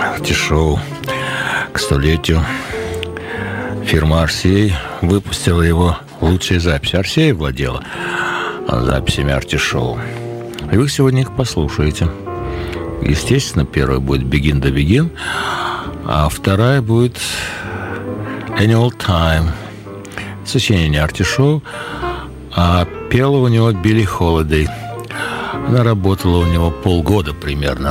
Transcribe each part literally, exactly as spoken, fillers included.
Артишоу к столетию. Фирма Арсей выпустила его лучшие записи. Арсей владела записями Артишоу. И вы сегодня их послушаете. Естественно, первая будет Begin to Begin, а вторая будет Any Old Time. Сочинение Артишоу, а пела у него Билли Холидей. Она работала у него полгода примерно,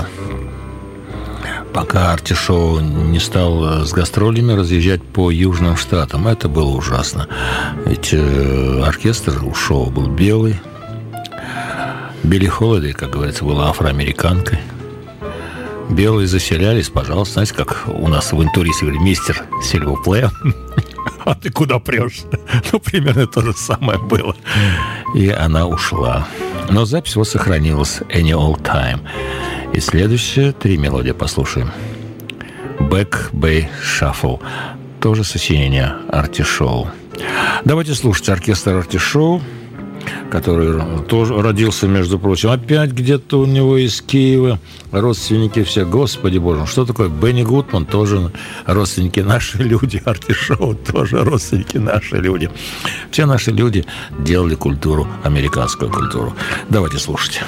пока Артишоу не стал с гастролями разъезжать по Южным Штатам. Это было ужасно. Ведь э, оркестр у шоу был белый. Билли Холидей, как говорится, была афроамериканкой. Белые заселялись, пожалуйста. Знаете, как у нас в интуристе говорили: мистер Сильвоплея. А ты куда прешь? Ну, примерно то же самое было. И она ушла. Но запись вот сохранилась. Any Old Time. И следующие три мелодии послушаем. Back Bay Shuffle. Тоже сочинение Артишоу. Давайте слушать оркестр Артишоу, который тоже родился, между прочим, опять где-то у него из Киева. Родственники все. Господи боже, что такое? Бенни Гудман тоже родственники, наши люди. Артишоу тоже родственники, наши люди. Все наши люди делали культуру, американскую культуру. Давайте слушать.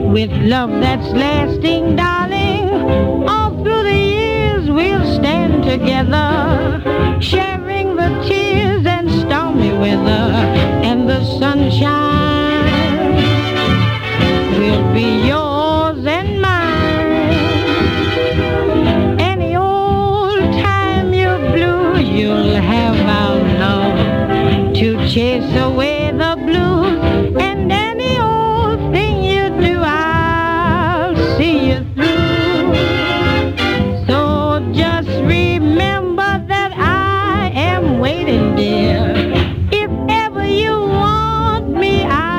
with love that's lasting, darling. All through the years we'll stand together, sharing the tears and stormy weather, and the sunshine will be yours and mine. Any old time you're blue, you'll have our love to chase away the blues. And any old thing you do, I'll see you through. So just remember that I am waiting, dear. If ever you want me, I'll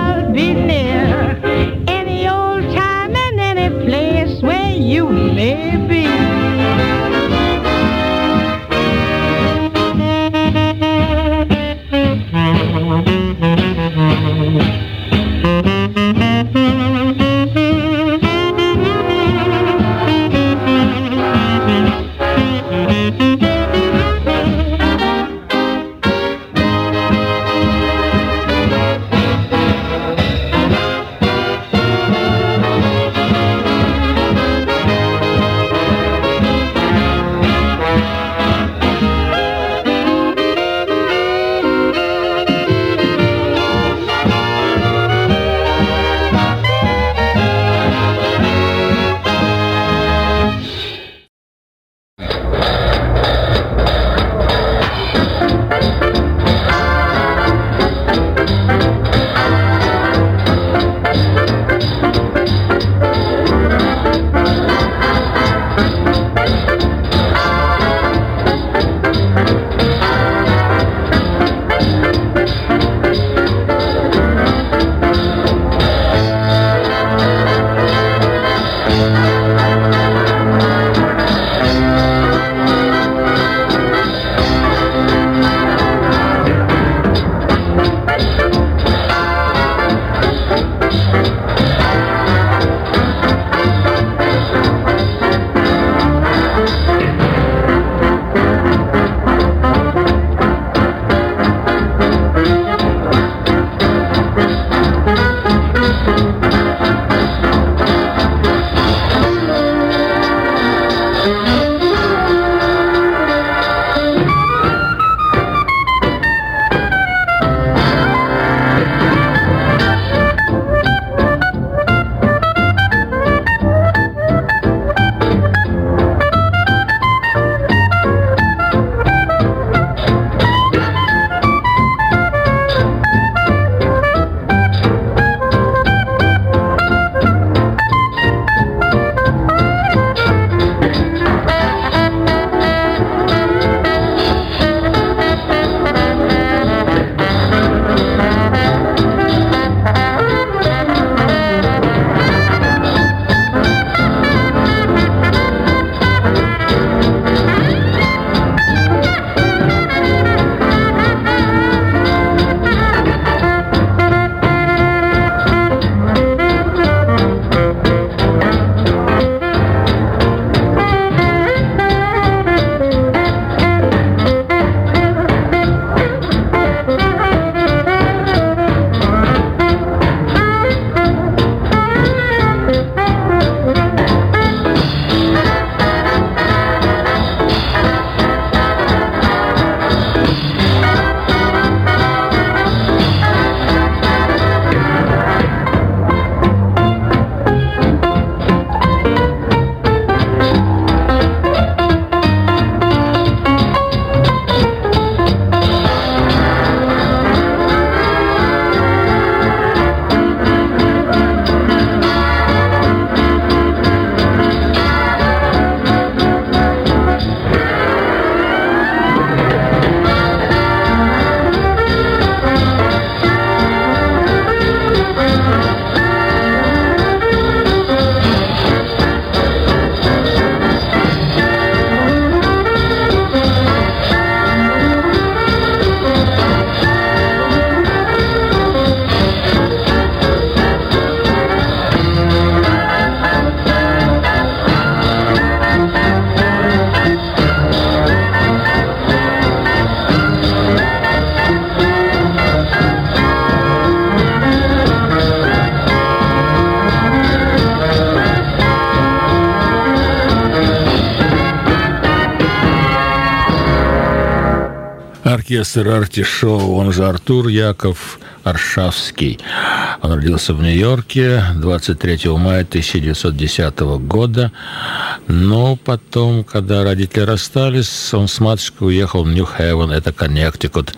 Оркестр Арти Шоу, он же Артур Яков Аршавский. Он родился в Нью-Йорке двадцать третьего мая тысяча девятьсот десятого года. Но потом, когда родители расстались, он с матушкой уехал в Нью-Хевен, это Коннектикут.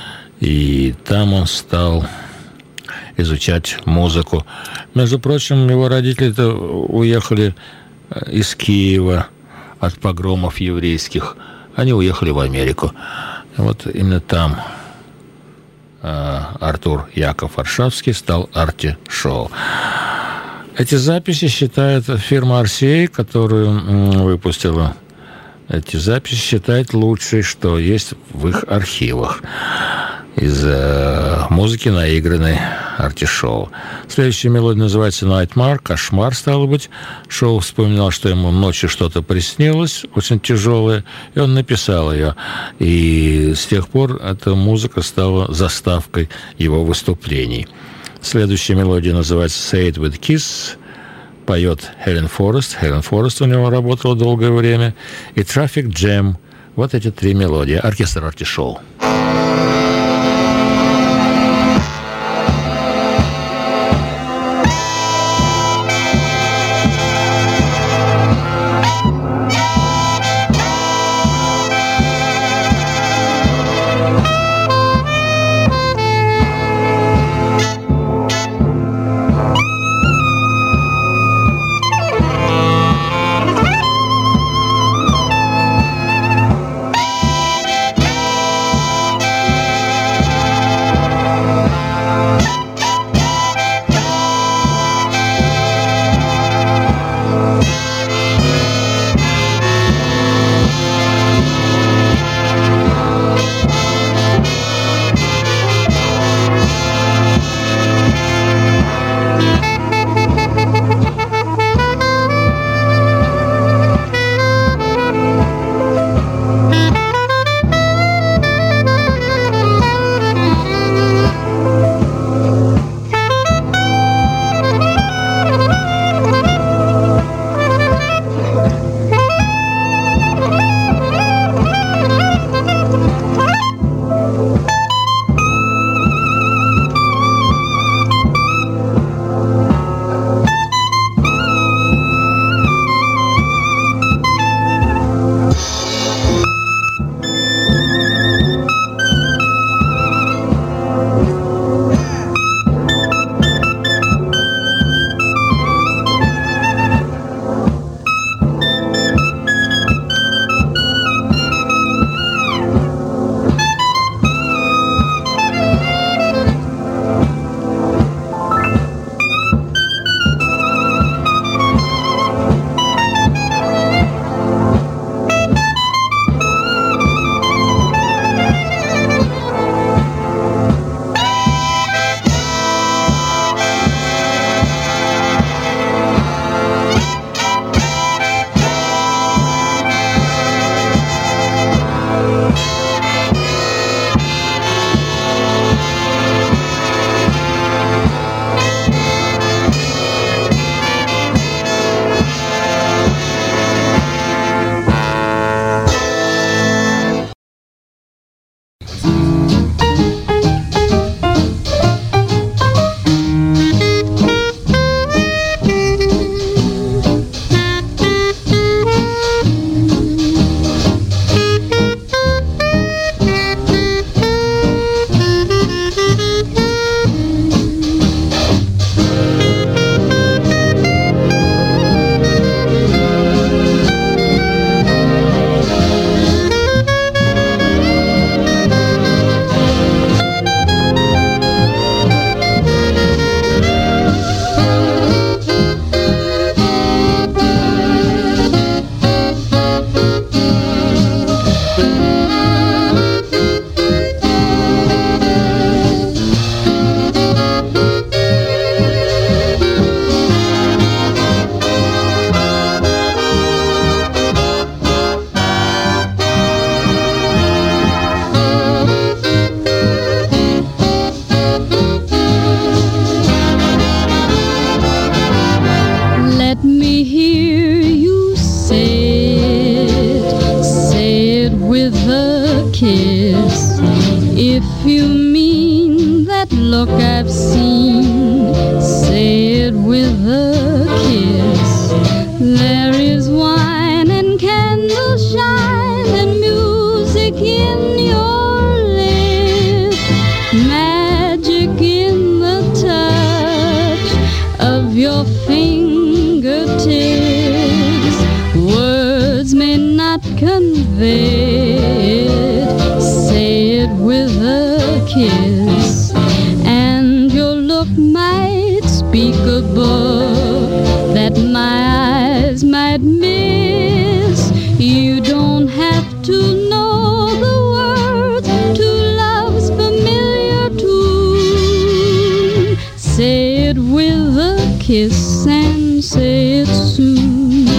И там он стал изучать музыку. Между прочим, его родители-то уехали из Киева от погромов еврейских. Они уехали в Америку. Вот именно там э, Артур Яков Аршавский стал Арти Шоу. Эти записи считает фирма ар си эй, которую м, выпустила эти записи, считает лучшей, что есть в их архивах из э, музыки, наигранной Арти Шоу. Следующая мелодия называется «Nightmare», «Кошмар», стало быть. Шоу вспоминал, что ему ночью что-то приснилось, очень тяжелое, и он написал ее. И с тех пор эта музыка стала заставкой его выступлений. Следующая мелодия называется «Say It With Kiss», поет Хелен Форест. Хелен Форест у него работала долгое время. И «Traffic Jam». Вот эти три мелодии. Оркестр Арти Шоу. kiss. If you mean that look I've seen, say it with a kiss. There is wine and candle shine and music in your lips, magic in the touch of your fingertips. Words may not convey it, say it with a kiss, and your look might speak a book that my eyes might miss. You don't have to know the words to love's familiar tune. Say it with a kiss and say it soon.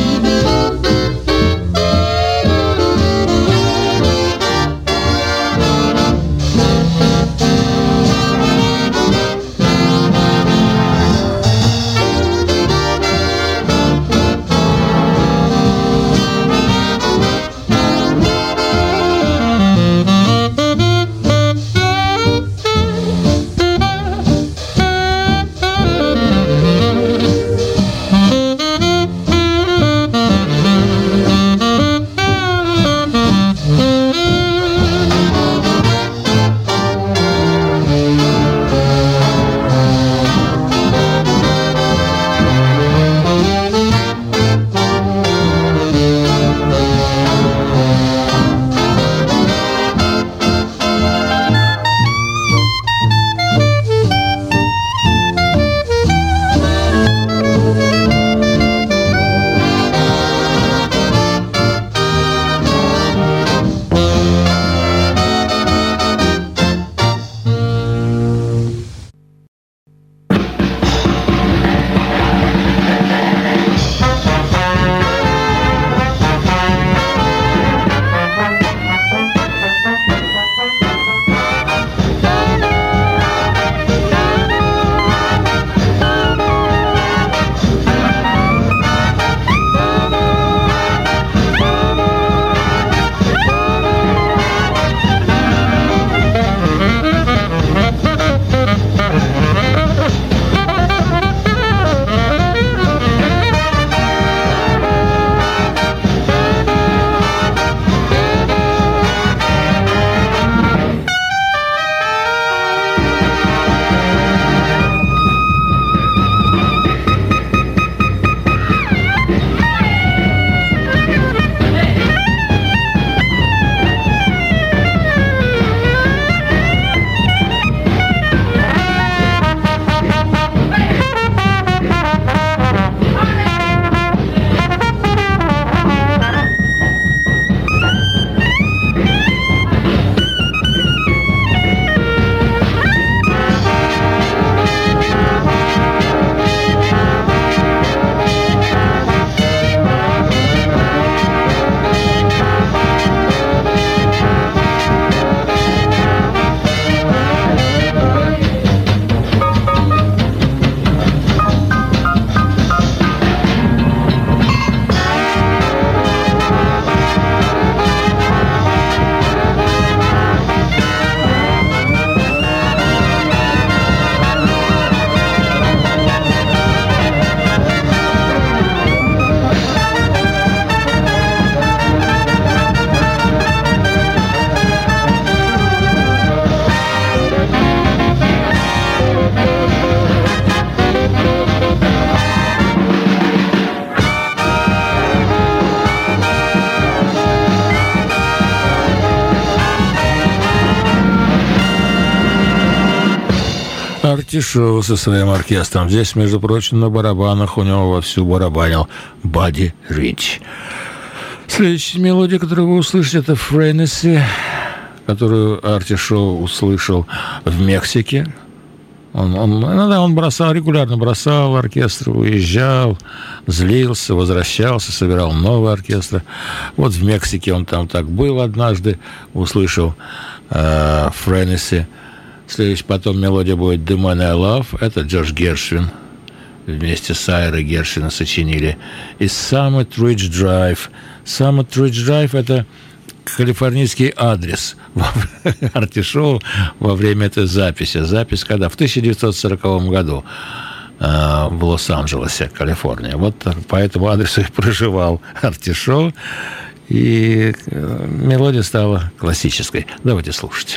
Арти Шоу со своим оркестром. Здесь, между прочим, на барабанах у него вовсю барабанил Бадди Рич. Следующая мелодия, которую вы услышите, это «Френесси», которую Арти Шоу услышал в Мексике. Он, он, ну да, он бросал, регулярно бросал оркестр, уезжал, злился, возвращался, собирал новый оркестр. Вот в Мексике он там так был однажды, услышал э, «Френесси». Следующая потом мелодия будет «The Man I Love». Это Джордж Гершвин. Вместе с Айрой Гершвина сочинили. И «Summit Ridge Drive». «Summit Ridge Drive» — это калифорнийский адрес Арти-шоу во время этой записи. Запись когда? В тысяча девятьсот сороковом году э, в Лос-Анджелесе, Калифорния. Вот по этому адресу и проживал Арти-шоу. И э, мелодия стала классической. Давайте слушать.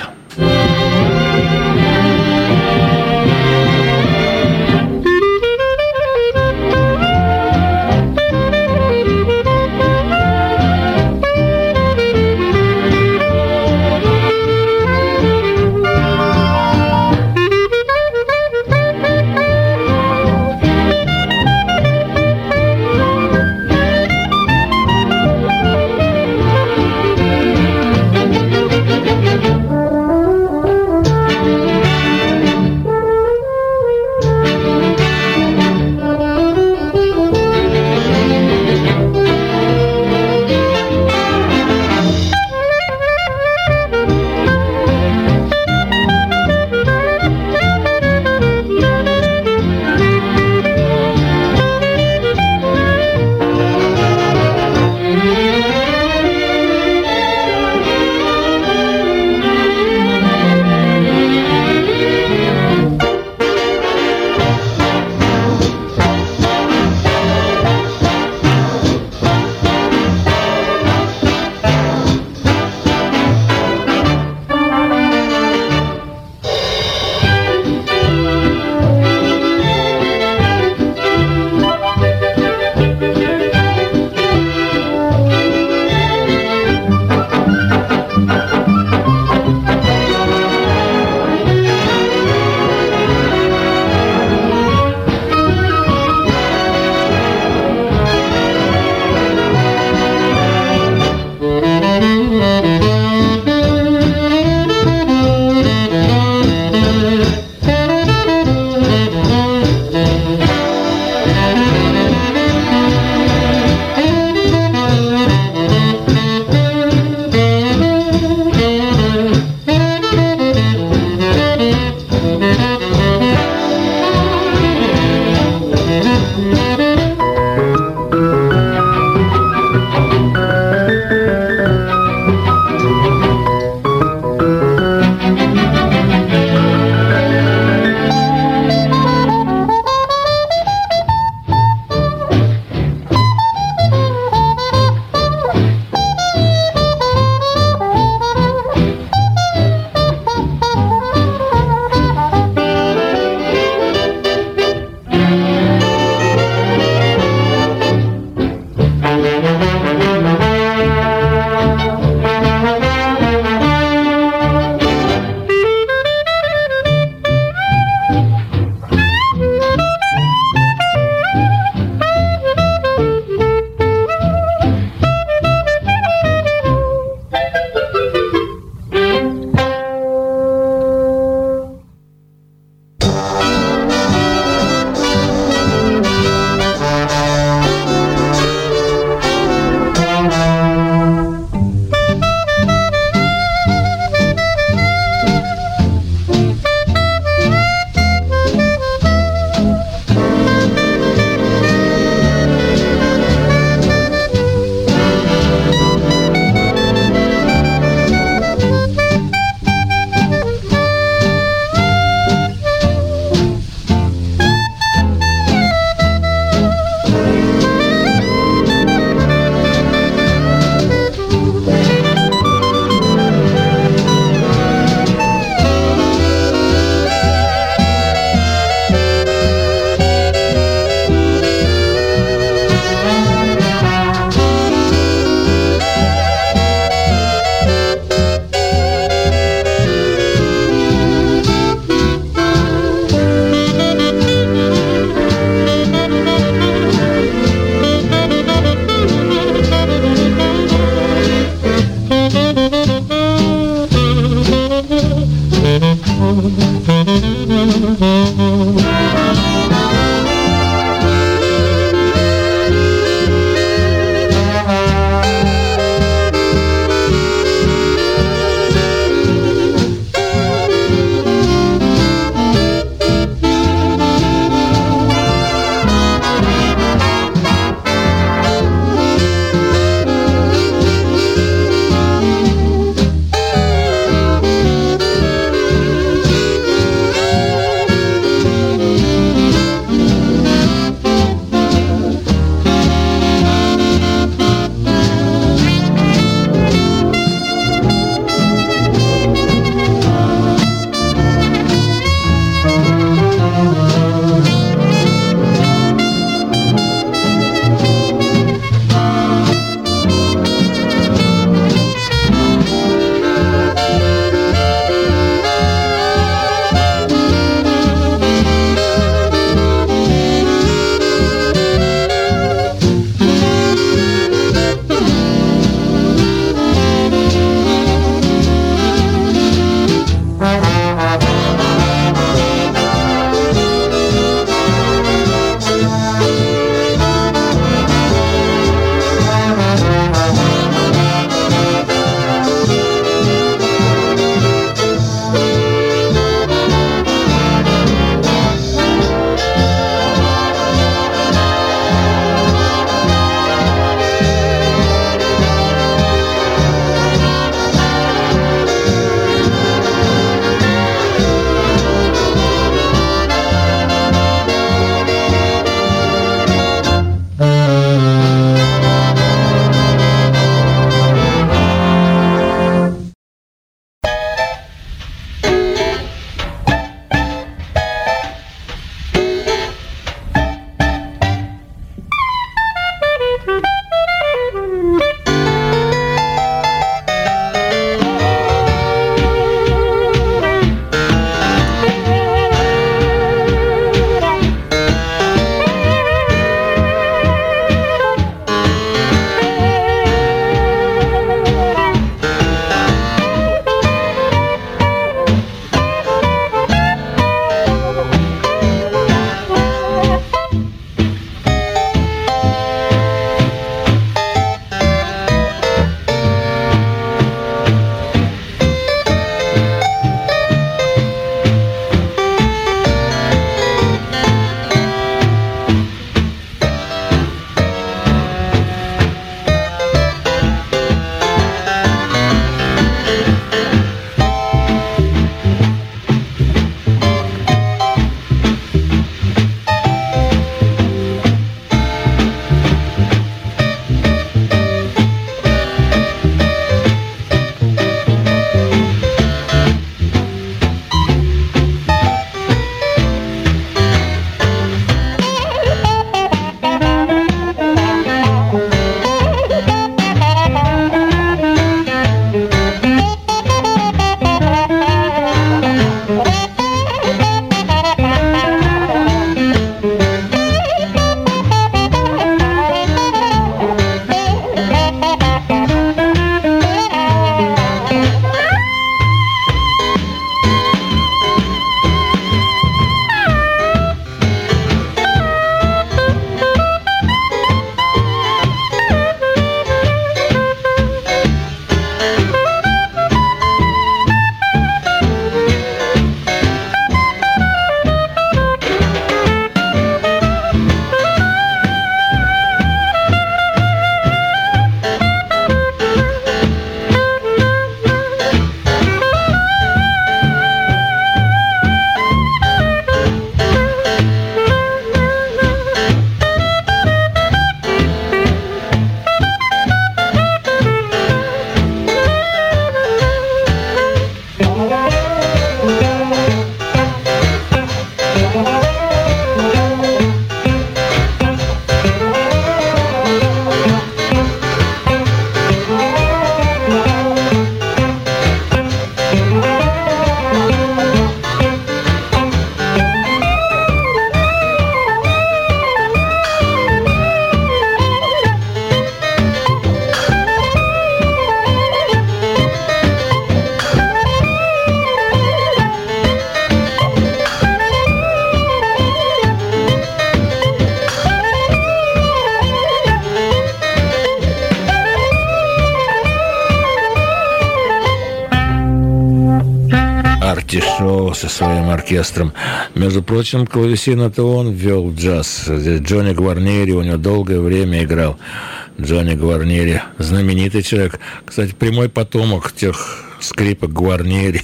Шоу со своим оркестром. Между прочим, клавесин-то он ввел в джаз. Джонни Гварнери у него долгое время играл. Джонни Гварнери, знаменитый человек. Кстати, прямой потомок тех скрипок Гварнери.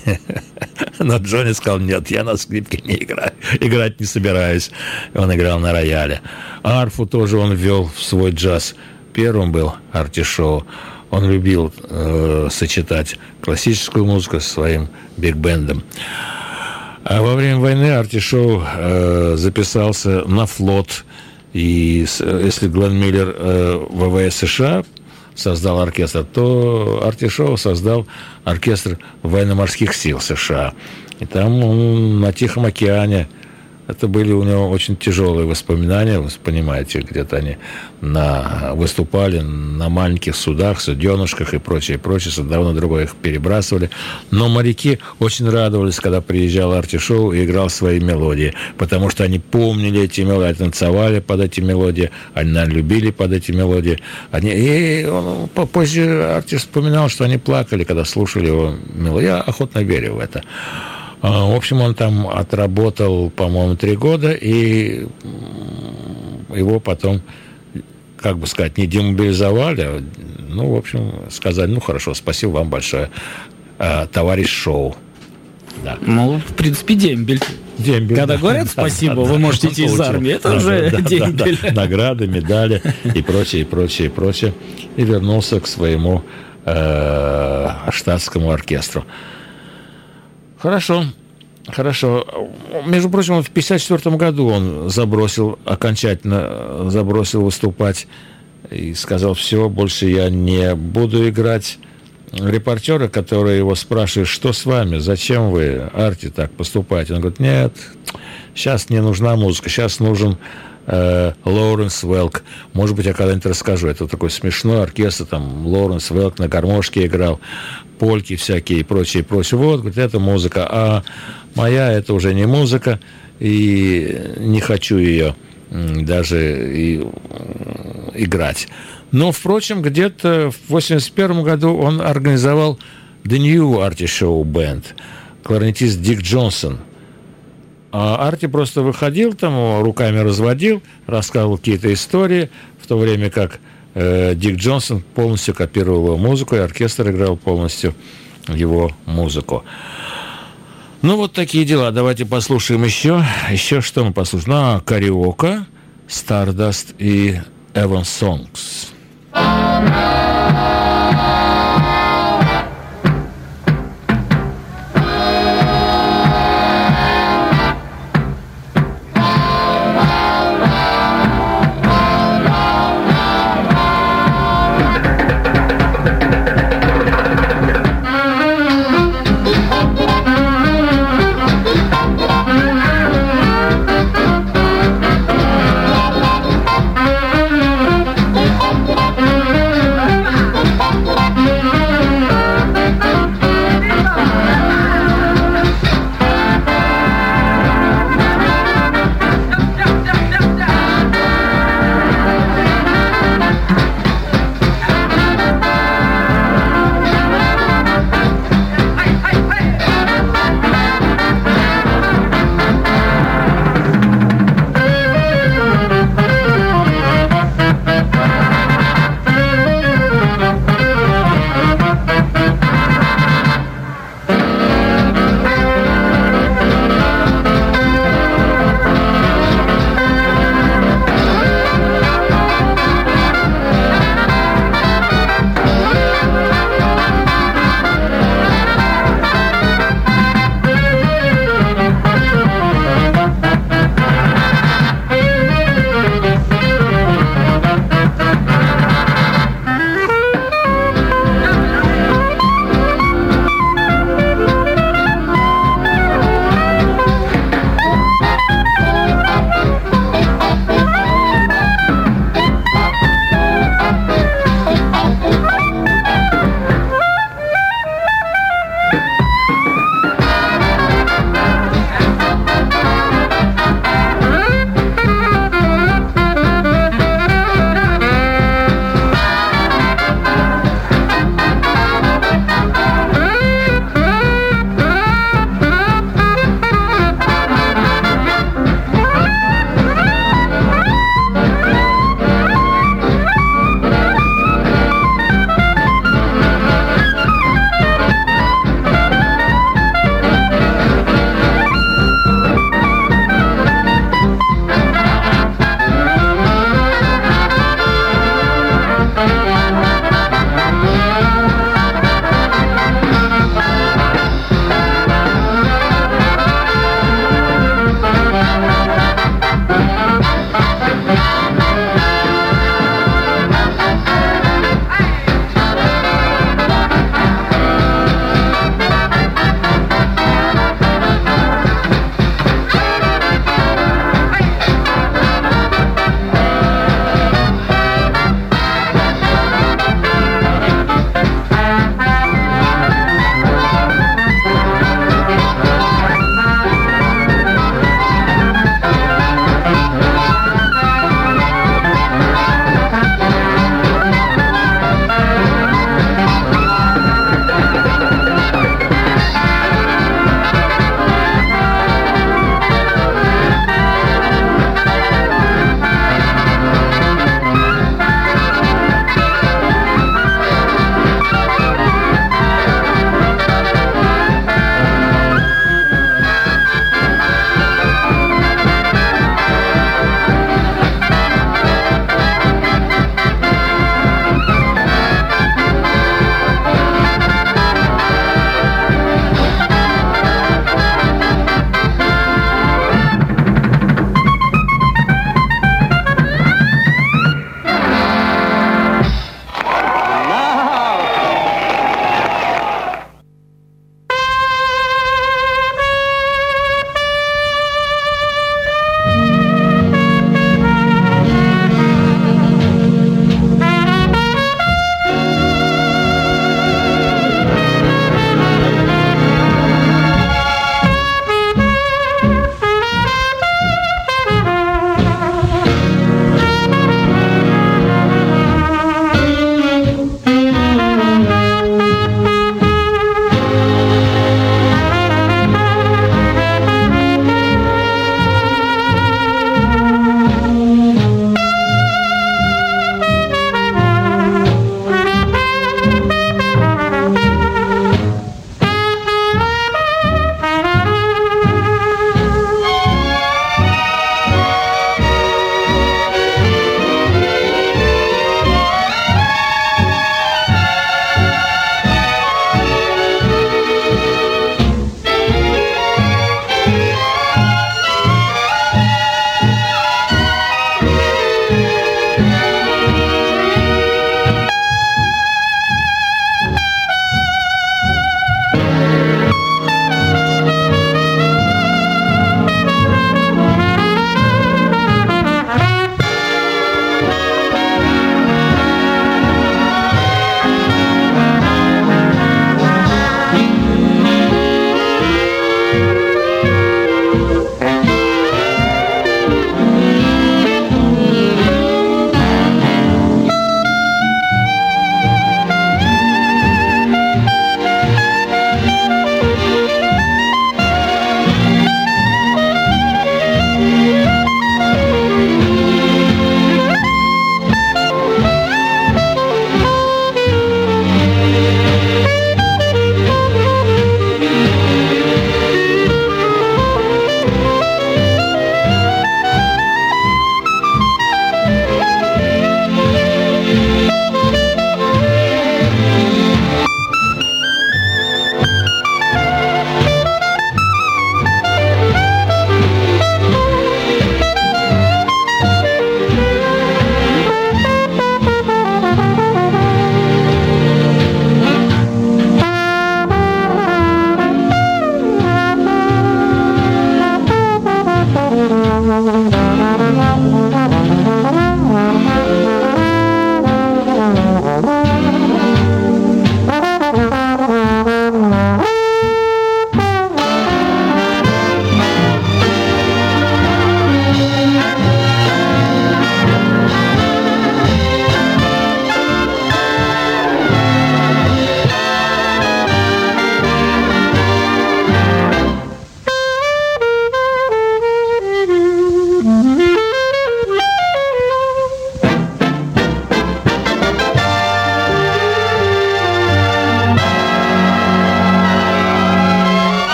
Но Джонни сказал: нет, я на скрипке не играю, играть не собираюсь. Он играл на рояле. Арфу тоже он ввел в свой джаз. Первым был Арти Шоу. Он любил э, сочетать классическую музыку со своим биг-бендом. А во время войны Арти Шоу э, записался на флот. И с, если Глен Миллер э, в ВВС США создал оркестр, то Арти Шоу создал оркестр военно-морских сил США. И там он на Тихом океане. Это были у него очень тяжелые воспоминания. Вы понимаете, где-то они на, выступали на маленьких судах, суденышках и прочее, прочее. С одного на другое их перебрасывали. Но моряки очень радовались, когда приезжал Арти Шоу и играл свои мелодии. Потому что они помнили эти мелодии, танцевали под эти мелодии, они, наверное, любили под эти мелодии. Они, и он, позже Арти вспоминал, что они плакали, когда слушали его мелодии. Я охотно верю в это. В общем, он там отработал, по-моему, три года, и его потом, как бы сказать, не демобилизовали, а, ну, в общем, сказали: ну, хорошо, спасибо вам большое, товарищ Шоу. Да. Ну, в принципе, дембель. дембель. Когда говорят спасибо, вы можете идти из армии, это уже дембель. Награды, медали и прочее, и прочее, и прочее. И вернулся к своему штатскому оркестру. Хорошо, хорошо. Между прочим, в пятьдесят четвёртом году он забросил, окончательно забросил выступать и сказал, все, больше я не буду играть репортера, который его спрашивает, что с вами, зачем вы, Арти, так поступаете? Он говорит, нет, сейчас не нужна музыка, сейчас нужен э, Лоуренс Велк. Может быть, я когда-нибудь расскажу. Это такой смешной оркестр, там Лоуренс Велк на гармошке играл, польки всякие и прочее, прочее. Вот, говорит, это музыка, а моя это уже не музыка, и не хочу ее даже и, играть. Но, впрочем, где-то в восемьдесят первом году он организовал The New Artie Show Band, кларнетист Дик Джонсон. А Арти просто выходил там, руками разводил, рассказывал какие-то истории, в то время как э, Дик Джонсон полностью копировал его музыку, и оркестр играл полностью его музыку. Ну, вот такие дела. Давайте послушаем еще. Еще что мы послушаем? А, кариока, Stardust и Evans Songs. Thank you.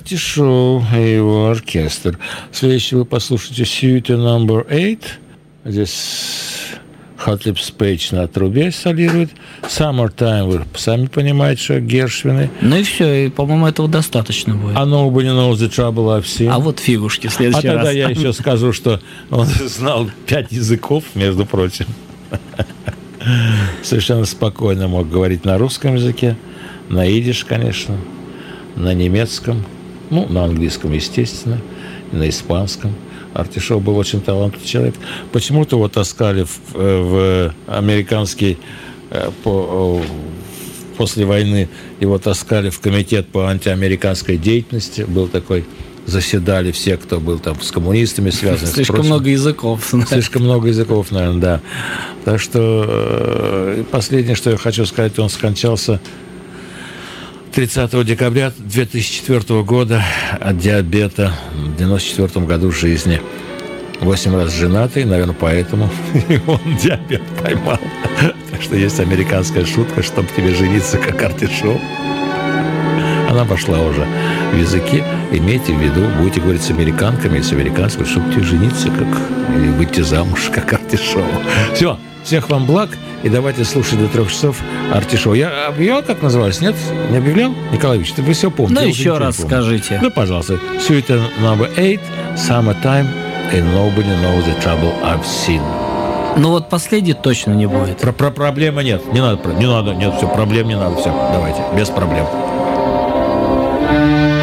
Артишоу и его оркестр. Следующий вы послушаете Suite номер восемь. Здесь Hot Lips Page на трубе солирует. Summertime, вы сами понимаете, что Гершвины. Ну и все, и, по-моему, этого достаточно будет. А Nobody Knows the Trouble I've Seen. А вот фигушки в следующий а раз. А тогда я еще скажу, что он знал пять языков, между прочим. Совершенно спокойно мог говорить на русском языке, на идиш, конечно, на немецком, ну, на английском, естественно, и на испанском. Артишоу был очень талантливый человек. Почему-то его таскали в, в американский по, после войны, его таскали в комитет по антиамериканской деятельности. Был такой, заседали все, кто был там с коммунистами связан. Слишком много языков. Слишком много языков, наверное, да. Так что последнее, что я хочу сказать, он скончался тридцатого декабря две тысячи четвёртого года от диабета в девяносто четвёртом году жизни. Восемь раз женатый, наверное, поэтому он диабет поймал. Так что есть американская шутка, чтобы тебе жениться как Артишоу. Она пошла уже в языки. Имейте в виду, будете говорить с американками и с американцами, чтобы тебе жениться как, или выйти замуж как Артишоу. Все, всех вам благ. И давайте слушать до трех часов Артишоу. Я объявлял, как называлось? Нет? Не объявлял? Николаевич, ты вы все помните. Ну, еще раз скажите. Ну, пожалуйста. Suite номер восемь, Summertime, and Nobody Knows the Trouble I've Seen. Ну, вот последний точно не будет. Про, про проблемы нет. Не надо, не надо, нет, все, проблем не надо, все. Давайте, без проблем.